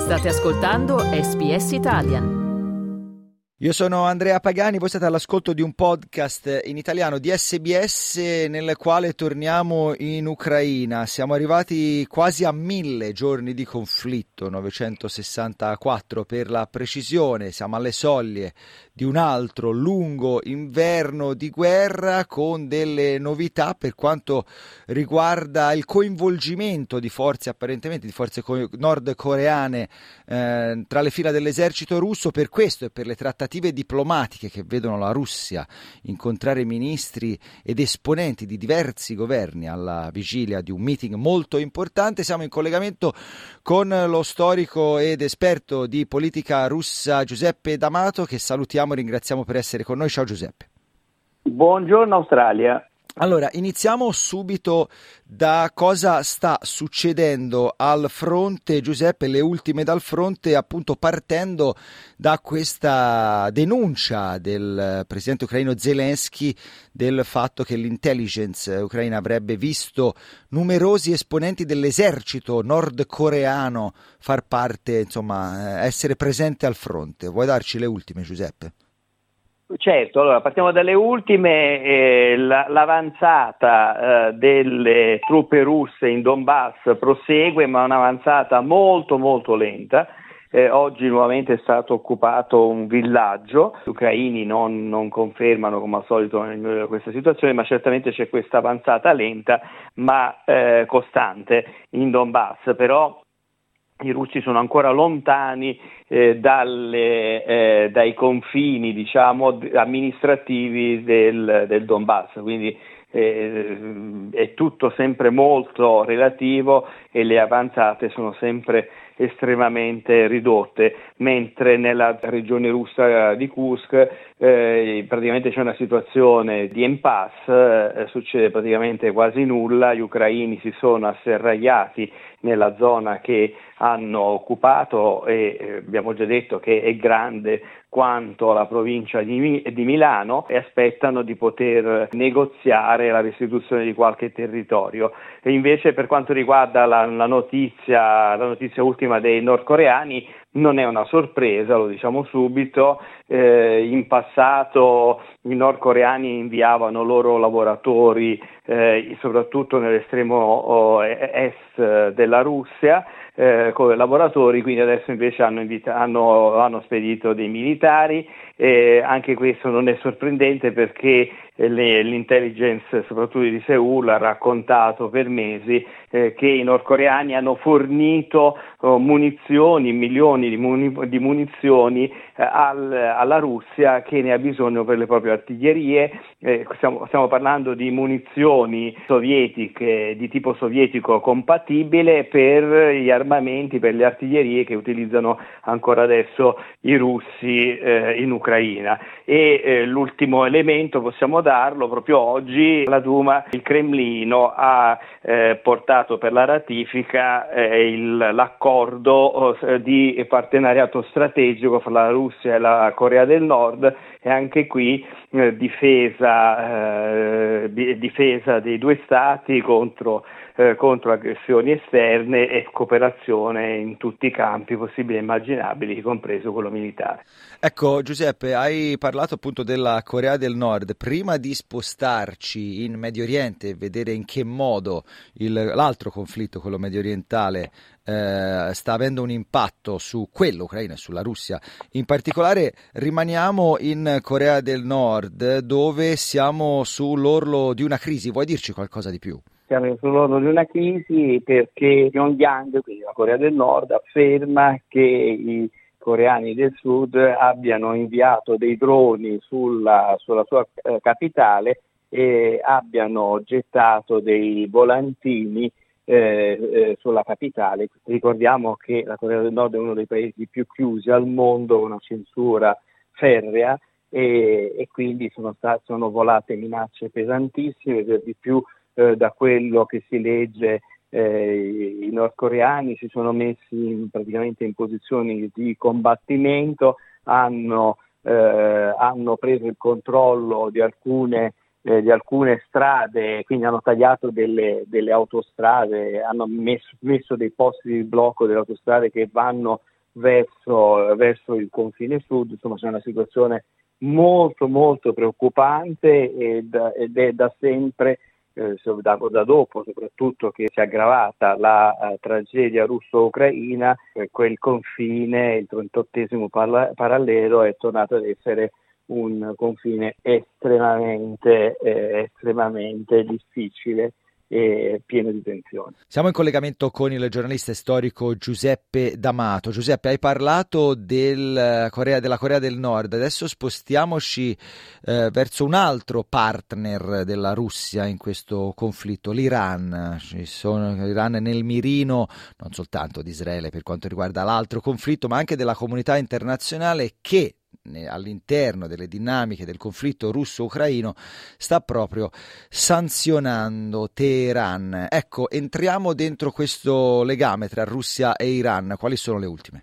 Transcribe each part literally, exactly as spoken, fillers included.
State ascoltando S B S Italian. Io sono Andrea Pagani, voi siete all'ascolto di un podcast in italiano di S B S nel quale torniamo in Ucraina. Siamo arrivati quasi a mille giorni di conflitto, novecentosessantaquattro per la precisione. Siamo alle soglie di un altro lungo inverno di guerra con delle novità per quanto riguarda il coinvolgimento di forze apparentemente di forze nordcoreane eh, tra le fila dell'esercito russo. Per questo e per le trattative diplomatiche che vedono la Russia incontrare ministri ed esponenti di diversi governi alla vigilia di un meeting molto importante, siamo in collegamento con lo storico ed esperto di politica russa Giuseppe D'Amato, che salutiamo e ringraziamo per essere con noi. Ciao Giuseppe. Buongiorno Australia. Allora, iniziamo subito da cosa sta succedendo al fronte, Giuseppe, le ultime dal fronte, appunto partendo da questa denuncia del presidente ucraino Zelensky del fatto che l'intelligence ucraina avrebbe visto numerosi esponenti dell'esercito nordcoreano far parte, insomma, essere presente al fronte. Vuoi darci le ultime, Giuseppe? Certo, allora partiamo dalle ultime. Eh, la, l'avanzata eh, delle truppe russe in Donbass prosegue, ma un'avanzata molto molto lenta. Eh, oggi nuovamente è stato occupato un villaggio, gli ucraini non, non confermano come al solito questa situazione, ma certamente c'è questa avanzata lenta ma eh, costante in Donbass. Però i russi sono ancora lontani eh, dalle, eh, dai confini, diciamo, amministrativi del, del Donbass, quindi eh, è tutto sempre molto relativo e le avanzate sono sempre estremamente ridotte, mentre nella regione russa di Kursk eh, praticamente c'è una situazione di impasse, eh, succede praticamente quasi nulla, gli ucraini si sono asserragliati nella zona che hanno occupato e eh, abbiamo già detto che è grande quanto la provincia di, di Milano e aspettano di poter negoziare la restituzione di qualche territorio. E invece per quanto riguarda la, la notizia, la notizia ultima dei nordcoreani, non è una sorpresa, lo diciamo subito. Eh, in passato i nordcoreani inviavano loro lavoratori eh, soprattutto nell'estremo oh, est della Russia eh, come lavoratori, quindi adesso invece hanno, invita- hanno, hanno spedito dei militari. Eh, anche questo non è sorprendente perché le, l'intelligence soprattutto di Seul ha raccontato per mesi eh, che i nordcoreani hanno fornito oh, munizioni, milioni di, muni- di munizioni eh, al, alla Russia che ne ha bisogno per le proprie artiglierie. Eh, stiamo, stiamo parlando di munizioni sovietiche di tipo sovietico compatibile per gli armamenti, per le artiglierie che utilizzano ancora adesso i russi eh, in Ucraina. E eh, l'ultimo elemento possiamo darlo proprio oggi: la Duma, il Cremlino ha eh, portato per la ratifica eh, il, l'accordo eh, di partenariato strategico fra la Russia e la Corea del Nord, e anche qui eh, difesa, eh, difesa dei due stati contro Eh, contro aggressioni esterne e cooperazione in tutti i campi possibili e immaginabili, compreso quello militare. Ecco Giuseppe, hai parlato appunto della Corea del Nord. Prima di spostarci in Medio Oriente e vedere in che modo il, l'altro conflitto, quello medio orientale, eh, sta avendo un impatto su quello ucraina e sulla Russia in particolare, rimaniamo in Corea del Nord, dove siamo sull'orlo di una crisi. Vuoi dirci qualcosa di più? Siamo sull'orlo di una crisi perché Pyongyang, quindi la Corea del Nord, afferma che i coreani del Sud abbiano inviato dei droni sulla, sulla sua eh, capitale e abbiano gettato dei volantini eh, eh, sulla capitale. Ricordiamo che la Corea del Nord è uno dei paesi più chiusi al mondo, con una censura ferrea, e, e quindi sono, state, sono volate minacce pesantissime. Per di più, Eh, da quello che si legge, eh, i nordcoreani si sono messi in, praticamente in posizioni di combattimento, hanno, eh, hanno preso il controllo di alcune, eh, di alcune strade, quindi hanno tagliato delle, delle autostrade, hanno messo, messo dei posti di blocco delle autostrade che vanno verso, verso il confine sud. Insomma, c'è una situazione molto molto preoccupante ed, ed è da sempre, eh, da, da dopo soprattutto che si è aggravata la uh, tragedia russo-ucraina, eh, quel confine, il trentottesimo parla- parallelo, è tornato ad essere un confine estremamente, eh, estremamente difficile e pieno di tensioni. Siamo in collegamento con il giornalista storico Giuseppe D'Amato. Giuseppe, hai parlato del Corea, della Corea del Nord, adesso spostiamoci eh, verso un altro partner della Russia in questo conflitto, l'Iran. Ci sono l'Iran nel mirino non soltanto di Israele per quanto riguarda l'altro conflitto, ma anche della comunità internazionale che all'interno delle dinamiche del conflitto russo-ucraino sta proprio sanzionando Teheran. Ecco, entriamo dentro questo legame tra Russia e Iran. Quali sono le ultime?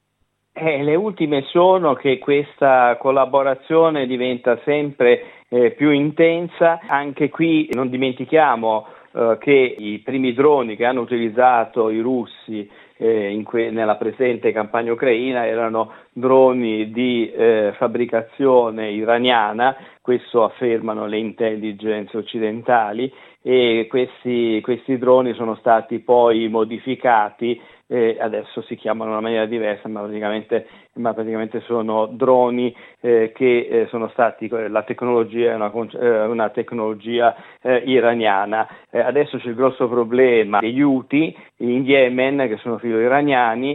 Eh, le ultime sono che questa collaborazione diventa sempre eh, più intensa. Anche qui non dimentichiamo eh, che i primi droni che hanno utilizzato i russi eh, in que- nella presente campagna ucraina erano droni di eh, fabbricazione iraniana, questo affermano le intelligence occidentali, e questi, questi droni sono stati poi modificati, eh, adesso si chiamano in una maniera diversa, ma praticamente, ma praticamente sono droni eh, che eh, sono stati, la tecnologia è una, eh, una tecnologia eh, iraniana. Eh, adesso c'è il grosso problema degli Houthi in Yemen, che sono filo-iraniani,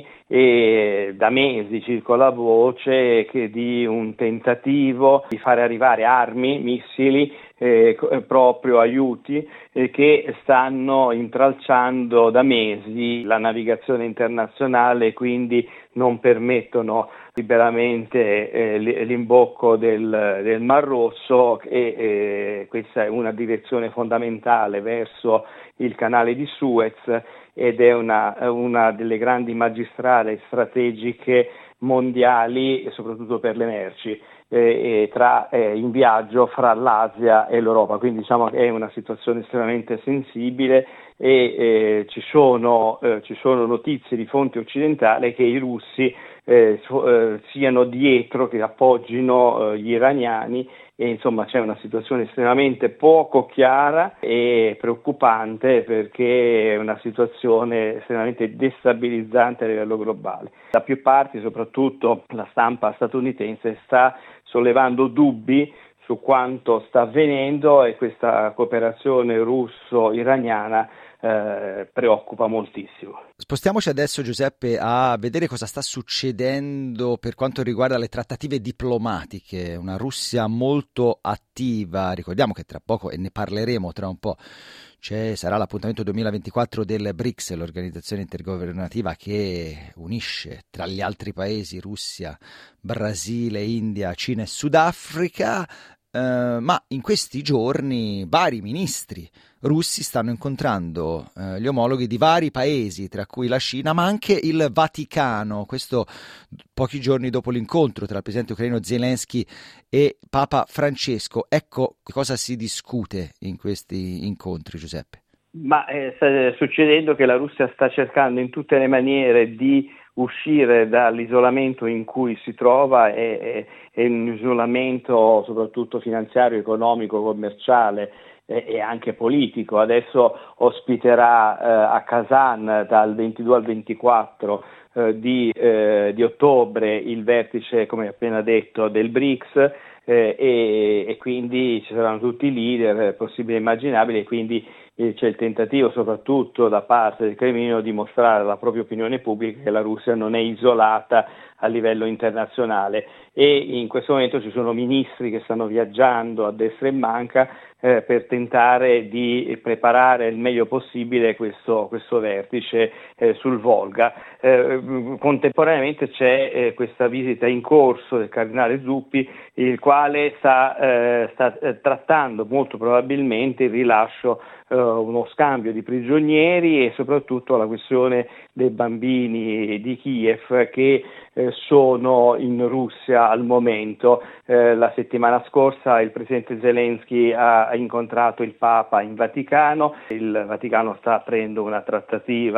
e da mesi circola voce che di un tentativo di fare arrivare armi, missili eh, proprio a Houthi eh, che stanno intralciando da mesi la navigazione internazionale, quindi non permettono liberamente eh, l'imbocco del, del Mar Rosso, e eh, questa è una direzione fondamentale verso il canale di Suez ed è una, una delle grandi magistrali strategiche mondiali, e soprattutto per le merci, eh, tra, eh, in viaggio fra l'Asia e l'Europa, quindi diciamo che è una situazione estremamente sensibile e eh, ci sono, eh, ci sono notizie di fonti occidentali che i russi eh, so, eh, siano dietro, che appoggino eh, gli iraniani, e insomma c'è una situazione estremamente poco chiara e preoccupante, perché è una situazione estremamente destabilizzante a livello globale. Da più parti, soprattutto la stampa statunitense, sta sollevando dubbi su quanto sta avvenendo, e questa cooperazione russo-iraniana eh, preoccupa moltissimo. Spostiamoci adesso, Giuseppe, a vedere cosa sta succedendo per quanto riguarda le trattative diplomatiche. Una Russia molto attiva. Ricordiamo che tra poco, e ne parleremo tra un po', c'è, sarà l'appuntamento duemilaventiquattro del BRICS, l'organizzazione intergovernativa che unisce tra gli altri paesi Russia, Brasile, India, Cina e Sudafrica. Uh, ma in questi giorni vari ministri russi stanno incontrando uh, gli omologhi di vari paesi, tra cui la Cina, ma anche il Vaticano. Questo pochi giorni dopo l'incontro tra il presidente ucraino Zelensky e Papa Francesco. Ecco cosa si discute in questi incontri, Giuseppe. Ma eh, sta succedendo che la Russia sta cercando in tutte le maniere di uscire dall'isolamento in cui si trova, è, è un isolamento soprattutto finanziario, economico, commerciale eh, e anche politico. Adesso ospiterà eh, a Kazan dal ventidue al ventiquattro eh, di, eh, di ottobre il vertice, come appena detto, del BRICS, eh, e, e quindi ci saranno tutti i leader possibili e immaginabili, e quindi c'è il tentativo soprattutto da parte del Cremlino di mostrare alla propria opinione pubblica che la Russia non è isolata a livello internazionale, e in questo momento ci sono ministri che stanno viaggiando a destra e manca eh, per tentare di preparare il meglio possibile questo, questo vertice eh, sul Volga. Eh, contemporaneamente c'è eh, questa visita in corso del cardinale Zuppi, il quale sta, eh, sta eh, trattando molto probabilmente il rilascio, eh, uno scambio di prigionieri, e soprattutto la questione dei bambini di Kiev che eh, sono in Russia al momento. Eh, la settimana scorsa il presidente Zelensky ha, ha incontrato il Papa in Vaticano, il Vaticano sta aprendo una trattativa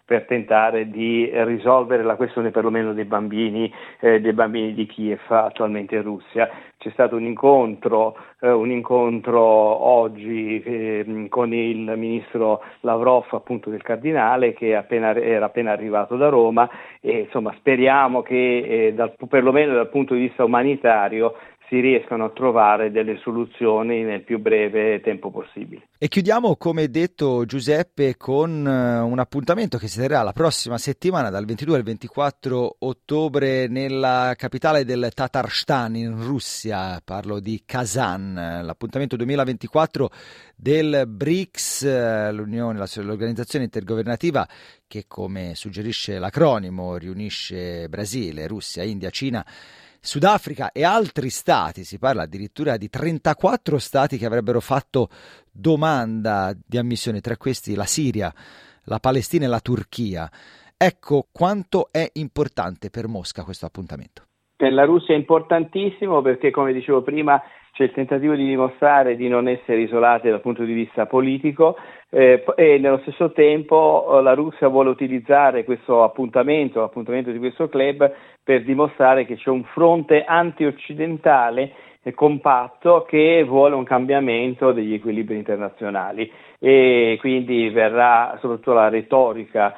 per tentare di risolvere la questione perlomeno dei bambini, eh, dei bambini di Kiev attualmente in Russia. C'è stato un incontro, eh, un incontro oggi eh, con il ministro Lavrov, appunto del Cardinale, che appena, era appena arrivato da Roma, e insomma speriamo che eh, dal, perlomeno dal punto di vista umanitario si riescano a trovare delle soluzioni nel più breve tempo possibile. E chiudiamo, come detto Giuseppe, con un appuntamento che si terrà la prossima settimana dal ventidue al ventiquattro ottobre nella capitale del Tatarstan in Russia, parlo di Kazan, l'appuntamento duemilaventiquattro del B R I C S, l'Unione, l'organizzazione intergovernativa che, come suggerisce l'acronimo, riunisce Brasile, Russia, India, Cina, Sudafrica e altri stati. Si parla addirittura di trentaquattro stati che avrebbero fatto domanda di ammissione, tra questi la Siria, la Palestina e la Turchia. Ecco quanto è importante per Mosca questo appuntamento. Per la Russia è importantissimo perché, come dicevo prima, c'è il tentativo di dimostrare di non essere isolati dal punto di vista politico eh, e nello stesso tempo la Russia vuole utilizzare questo appuntamento, l'appuntamento di questo club, per dimostrare che c'è un fronte anti-occidentale eh, compatto che vuole un cambiamento degli equilibri internazionali, e quindi verrà, soprattutto la retorica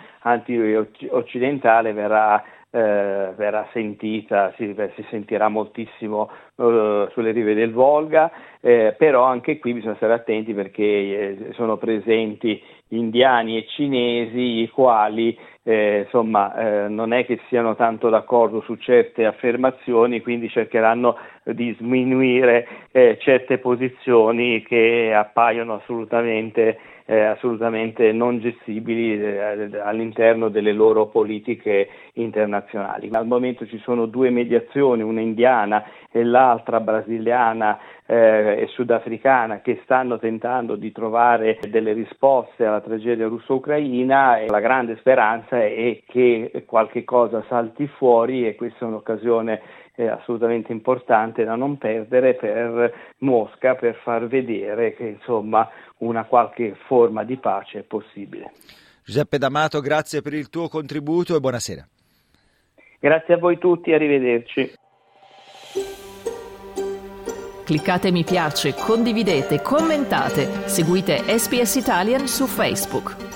anti-occidentale verrà Eh, verrà sentita, si, si sentirà moltissimo eh, sulle rive del Volga, eh, però anche qui bisogna stare attenti perché eh, sono presenti indiani e cinesi, i quali eh, insomma eh, non è che siano tanto d'accordo su certe affermazioni, quindi cercheranno di sminuire eh, certe posizioni che appaiono assolutamente Eh, assolutamente non gestibili eh, all'interno delle loro politiche internazionali. Al momento ci sono due mediazioni, una indiana e l'altra brasiliana eh, e sudafricana, che stanno tentando di trovare delle risposte alla tragedia russo-ucraina, e la grande speranza è che qualche cosa salti fuori, e questa è un'occasione eh, assolutamente importante da non perdere per Mosca, per far vedere che insomma una qualche forma di pace è possibile. Giuseppe D'Amato, grazie per il tuo contributo e buonasera. Grazie a voi tutti, arrivederci. Cliccate mi piace, condividete, commentate, seguite S B S Italian su Facebook.